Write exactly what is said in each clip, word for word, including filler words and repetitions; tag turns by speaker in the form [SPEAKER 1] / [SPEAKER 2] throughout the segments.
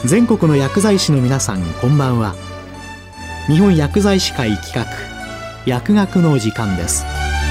[SPEAKER 1] 全国の薬剤師の皆さん、こんばんは。日本薬剤師会企画、薬学の時間です。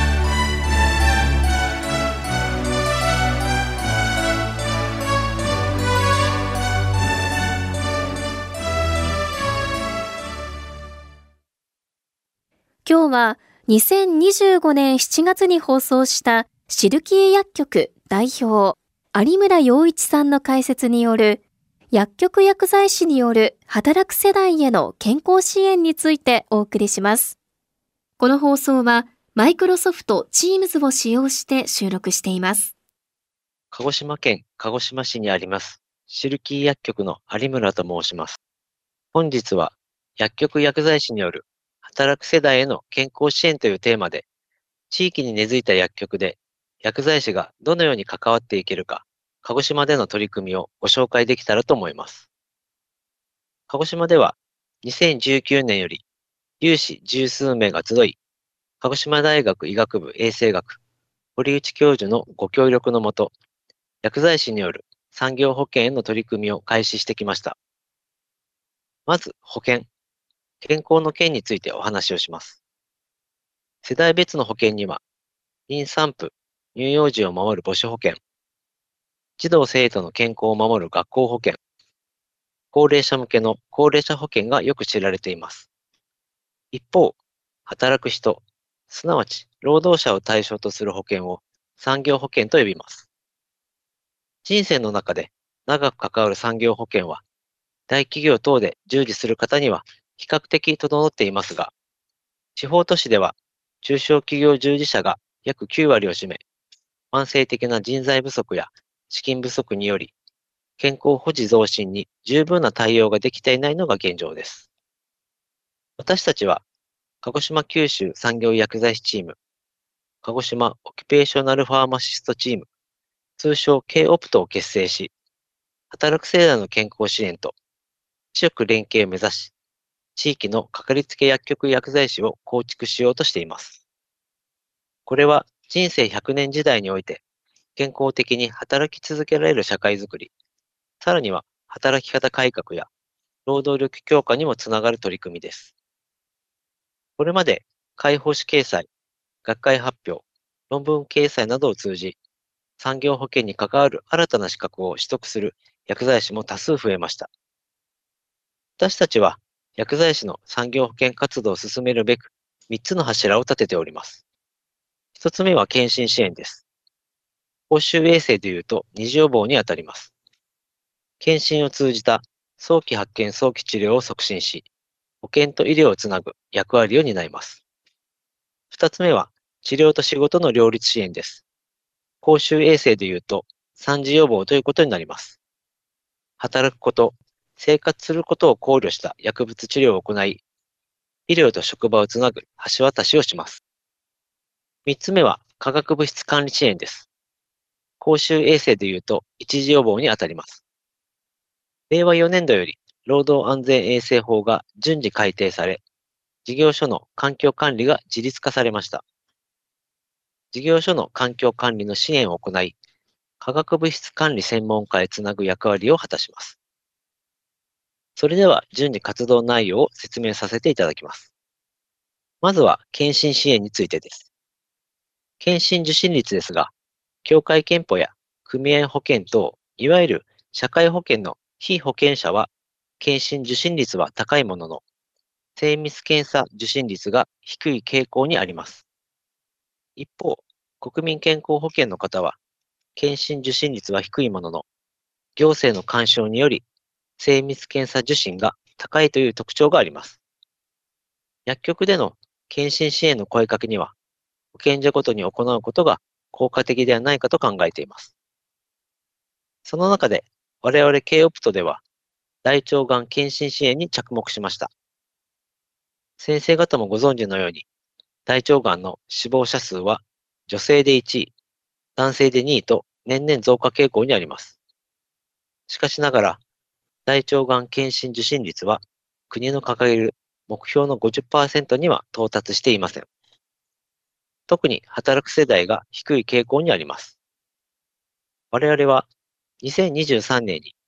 [SPEAKER 2] 今日はにせんにじゅうごねんしちがつに放送したシルキー薬局代表有村洋一さんの解説による薬局薬剤師による働く世代への健康支援についてお送りします。この放送はマイクロソフト Teams を使用して収録しています。
[SPEAKER 3] 鹿児島県鹿児島市にありますシルキー薬局の有村と申します。本日は薬局薬剤師による働く世代への健康支援というテーマで、地域に根付いた薬局で薬剤師がどのように関わっていけるか、鹿児島での取り組みをご紹介できたらと思います。鹿児島ではにせんじゅうきゅうねんより有志十数名が集い、鹿児島大学医学部衛生学、堀内教授のご協力のもと、薬剤師による産業保険への取り組みを開始してきました。まず保険。健康の件についてお話をします。世代別の保険には、妊産婦、乳幼児を守る母子保険、児童生徒の健康を守る学校保険、高齢者向けの高齢者保険がよく知られています。一方、働く人、すなわち労働者を対象とする保険を産業保険と呼びます。人生の中で長く関わる産業保険は、大企業等で従事する方には比較的整っていますが、地方都市では中小企業従事者が約きゅうわりを占め、慢性的な人材不足や資金不足により、健康保持増進に十分な対応ができていないのが現状です。私たちは、鹿児島九州産業薬剤師チーム、鹿児島オキュペーショナルファーマシストチーム、通称 K-オプトを結成し、働く世代の健康支援と、地域連携を目指し、地域のかかりつけ薬局薬剤師を構築しようとしています。これは人生ひゃくねん時代において健康的に働き続けられる社会づくり、さらには働き方改革や労働力強化にもつながる取り組みです。これまで会報誌掲載、学会発表、論文掲載などを通じ、産業保険に関わる新たな資格を取得する薬剤師も多数増えました。私たちは薬剤師の産業保険活動を進めるべくみっつの柱を立てております。ひとつめは検診支援です。公衆衛生でいうと二次予防にあたります。検診を通じた早期発見早期治療を促進し、保険と医療をつなぐ役割を担います。ふたつめは治療と仕事の両立支援です。公衆衛生でいうと三次予防ということになります。働くこと、生活することを考慮した薬物治療を行い、医療と職場をつなぐ橋渡しをします。三つ目は化学物質管理支援です。公衆衛生でいうと一次予防にあたります。れいわよねんどより労働安全衛生法が順次改定され、事業所の環境管理が自律化されました。事業所の環境管理の支援を行い、化学物質管理専門家へつなぐ役割を果たします。それでは順に活動内容を説明させていただきます。まずは検診支援についてです。検診受診率ですが、協会憲法や組合保険等、いわゆる社会保険の被保険者は、検診受診率は高いものの、精密検査受診率が低い傾向にあります。一方、国民健康保険の方は、検診受診率は低いものの、行政の干渉により、精密検査受診が高いという特徴があります。薬局での検診支援の声かけには、保健所ごとに行うことが効果的ではないかと考えています。その中で、我々 K-オプトでは、大腸がん検診支援に着目しました。先生方もご存知のように、大腸がんの死亡者数は女性でいちい、男性でにいと年々増加傾向にあります。しかしながら、大腸がん検診受診率は国の掲げる目標の ごじゅっパーセント には到達していません。特に働く世代が低い傾向にあります。我々はにせんにじゅうさんねんに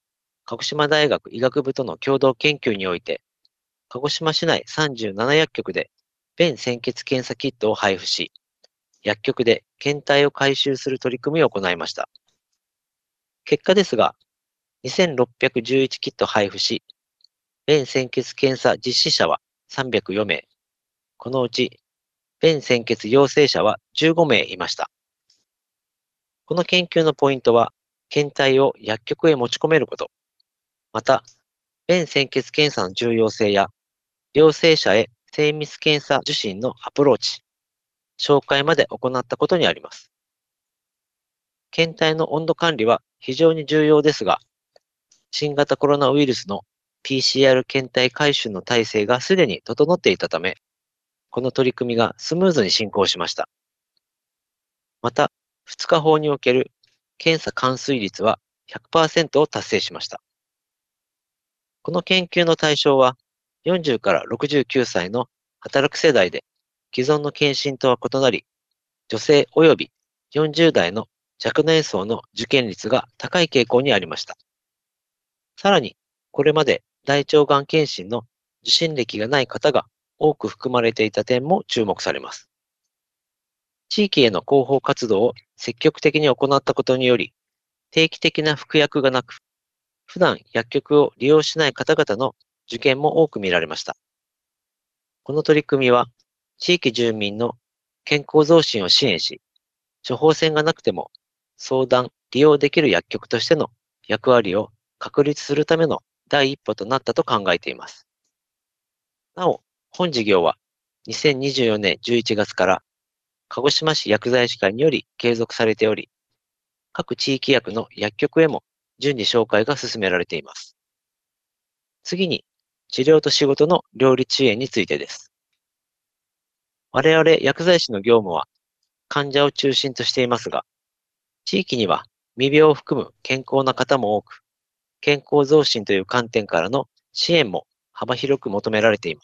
[SPEAKER 3] 鹿児島大学医学部との共同研究において、鹿児島市内さんじゅうなな薬局で便潜血検査キットを配布し、薬局で検体を回収する取り組みを行いました。結果ですが、にせんろっぴゃくじゅういちキット配布し、便潜血検査実施者はさんびゃくよんめい、このうち便潜血陽性者はじゅうごめいいました。この研究のポイントは、検体を薬局へ持ち込めること、また、便潜血検査の重要性や、陽性者へ精密検査受診のアプローチ、紹介まで行ったことにあります。検体の温度管理は非常に重要ですが、新型コロナウイルスの ピーシーアール 検体回収の体制がすでに整っていたため、この取り組みがスムーズに進行しました。また、ふつか法における検査完遂率は ひゃくパーセント を達成しました。この研究の対象は、よんじゅうからろくじゅうきゅうさいの働く世代で、既存の検診とは異なり、女性及びよんじゅうだいの若年層の受験率が高い傾向にありました。さらに、これまで大腸がん検診の受診歴がない方が多く含まれていた点も注目されます。地域への広報活動を積極的に行ったことにより、定期的な服薬がなく、普段薬局を利用しない方々の受験も多く見られました。この取り組みは、地域住民の健康増進を支援し、処方箋がなくても相談、利用できる薬局としての役割を確立するための第一歩となったと考えています。なお、本事業はにせんにじゅうよねんじゅういちがつから鹿児島市薬剤師会により継続されており、各地域薬の薬局へも順次紹介が進められています。次に、治療と仕事の両立支援についてです。我々薬剤師の業務は患者を中心としていますが、地域には未病を含む健康な方も多く、健康増進という観点からの支援も幅広く求められています。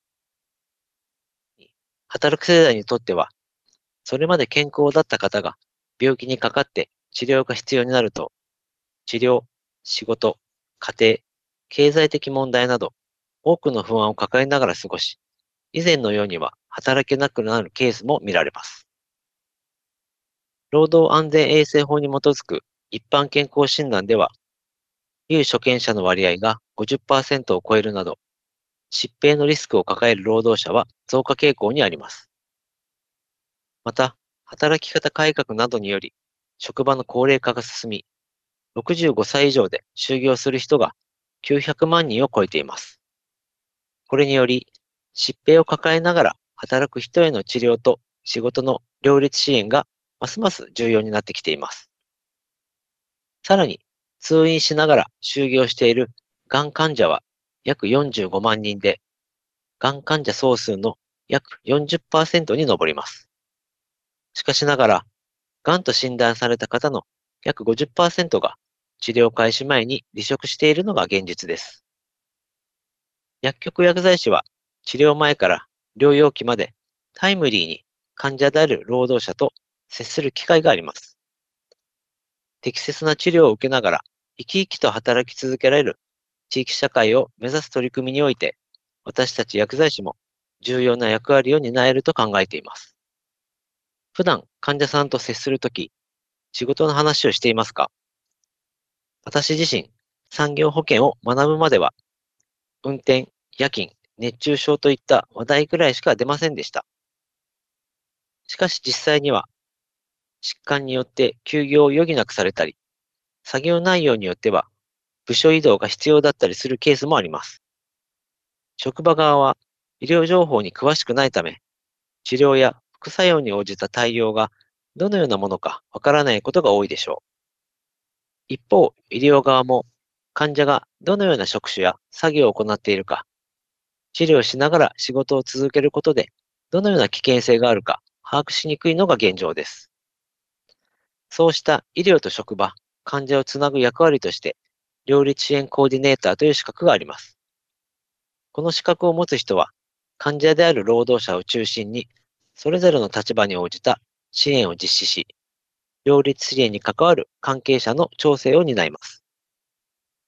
[SPEAKER 3] 働く世代にとっては、それまで健康だった方が病気にかかって治療が必要になると、治療、仕事、家庭、経済的問題など多くの不安を抱えながら過ごし、以前のようには働けなくなるケースも見られます。労働安全衛生法に基づく一般健康診断では、有所見者の割合が ごじゅっパーセント を超えるなど、疾病のリスクを抱える労働者は増加傾向にあります。また、働き方改革などにより、職場の高齢化が進み、ろくじゅうごさい以上で就業する人がきゅうひゃくまんにんを超えています。これにより、疾病を抱えながら働く人への治療と仕事の両立支援がますます重要になってきています。さらに、通院しながら就業しているがん患者は約よんじゅうごまんにんで、がん患者総数の約 よんじゅっパーセント に上ります。しかしながら、がんと診断された方の約 ごじゅっパーセント が治療開始前に離職しているのが現実です。薬局薬剤師は治療前から療養期までタイムリーに患者である労働者と接する機会があります。適切な治療を受けながら生き生きと働き続けられる地域社会を目指す取り組みにおいて、私たち薬剤師も重要な役割を担えると考えています。普段患者さんと接するとき、仕事の話をしていますか？私自身、産業保険を学ぶまでは、運転、夜勤、熱中症といった話題くらいしか出ませんでした。しかし実際には、疾患によって休業を余儀なくされたり、作業内容によっては部署移動が必要だったりするケースもあります。職場側は医療情報に詳しくないため、治療や副作用に応じた対応がどのようなものかわからないことが多いでしょう。一方、医療側も患者がどのような職種や作業を行っているか、治療しながら仕事を続けることでどのような危険性があるか把握しにくいのが現状です。そうした医療と職場、患者をつなぐ役割として、両立支援コーディネーターという資格があります。この資格を持つ人は、患者である労働者を中心に、それぞれの立場に応じた支援を実施し、両立支援に関わる関係者の調整を担います。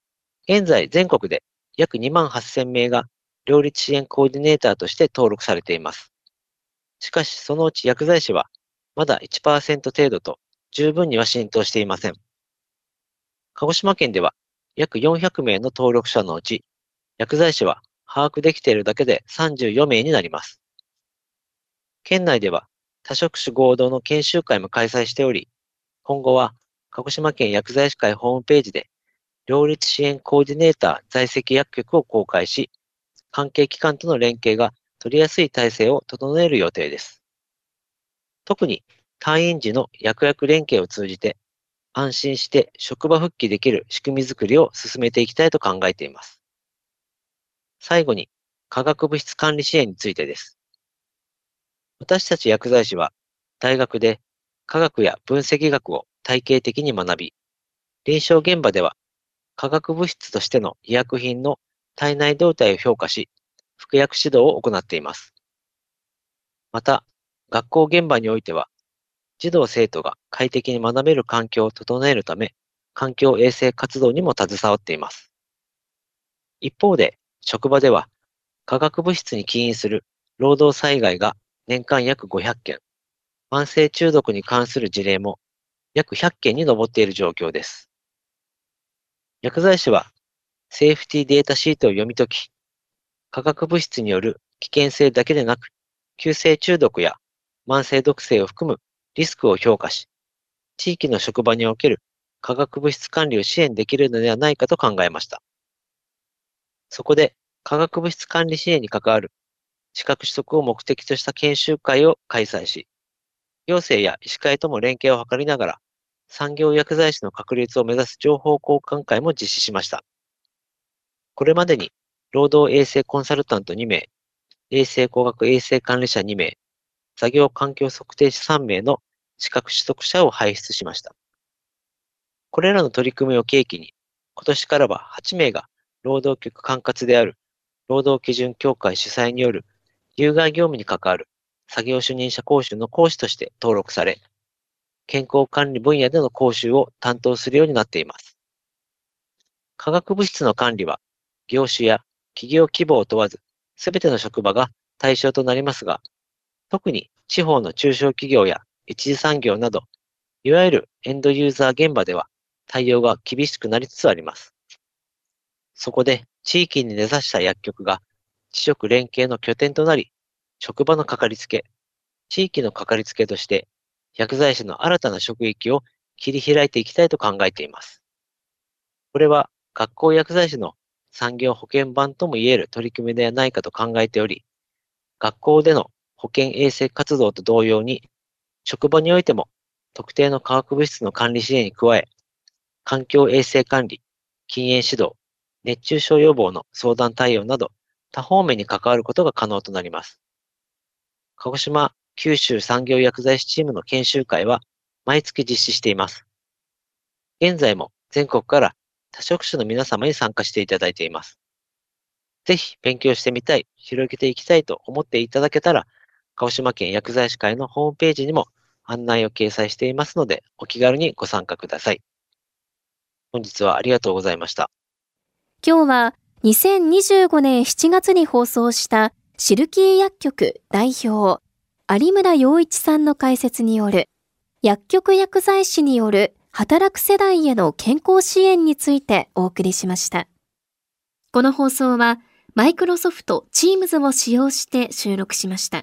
[SPEAKER 3] 現在全国で約にまんはっせんめいが両立支援コーディネーターとして登録されています。しかしそのうち薬剤師はまだ いちパーセント 程度と十分には浸透していません。鹿児島県では約よんひゃくめいの登録者のうち、薬剤師は把握できているだけでさんじゅうよんめいになります。県内では多職種合同の研修会も開催しており、今後は鹿児島県薬剤師会ホームページで両立支援コーディネーター在籍薬局を公開し、関係機関との連携が取りやすい体制を整える予定です。特に退院時の薬薬連携を通じて安心して職場復帰できる仕組みづくりを進めていきたいと考えています。最後に化学物質管理支援についてです。私たち薬剤師は大学で化学や分析学を体系的に学び、臨床現場では化学物質としての医薬品の体内動態を評価し、服薬指導を行っています。また、学校現場においては、児童生徒が快適に学べる環境を整えるため、環境衛生活動にも携わっています。一方で、職場では、化学物質に起因する労働災害が年間約ごひゃっけん、慢性中毒に関する事例も約ひゃっけんに上っている状況です。薬剤師は、セーフティーデータシートを読み解き、化学物質による危険性だけでなく、急性中毒や慢性毒性を含むリスクを評価し、地域の職場における化学物質管理を支援できるのではないかと考えました。そこで、化学物質管理支援に関わる資格取得を目的とした研修会を開催し、行政や医師会とも連携を図りながら、産業薬剤師の確立を目指す情報交換会も実施しました。これまでに、労働衛生コンサルタントにめい、衛生工学衛生管理者にめい、作業環境測定士さんめいの資格取得者を輩出しました。これらの取り組みを契機に、今年からははちめいが労働局管轄である労働基準協会主催による有害業務に関わる作業主任者講習の講師として登録され、健康管理分野での講習を担当するようになっています。化学物質の管理は、業種や企業規模を問わず、すべての職場が対象となりますが、特に地方の中小企業や一次産業など、いわゆるエンドユーザー現場では対応が厳しくなりつつあります。そこで地域に根ざした薬局が地職連携の拠点となり、職場のかかりつけ、地域のかかりつけとして薬剤師の新たな職域を切り開いていきたいと考えています。これは学校薬剤師の産業保険版ともいえる取り組みではないかと考えており、学校での保健衛生活動と同様に、職場においても特定の化学物質の管理支援に加え、環境衛生管理、禁煙指導、熱中症予防の相談対応など多方面に関わることが可能となります。鹿児島九州産業薬剤師チームの研修会は毎月実施しています。現在も全国から多職種の皆様に参加していただいています。ぜひ勉強してみたい、広げていきたいと思っていただけたら、鹿児島県薬剤師会のホームページにも案内を掲載していますので、お気軽にご参加ください。本日はありがとうございました。
[SPEAKER 2] 今日はにせんにじゅうごねんしちがつに放送したシルキー薬局代表、有村洋一さんの解説による薬局薬剤師による働く世代への健康支援についてお送りしました。この放送はマイクロソフト Teams を使用して収録しました。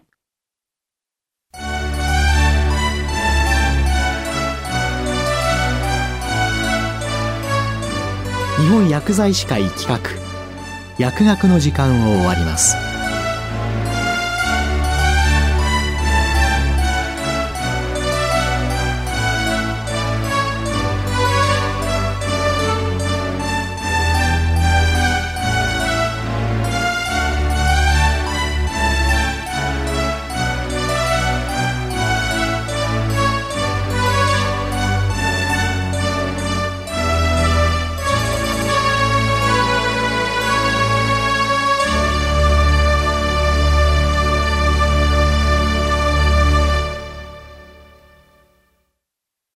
[SPEAKER 1] 日本薬剤師会企画薬学の時間を終わります。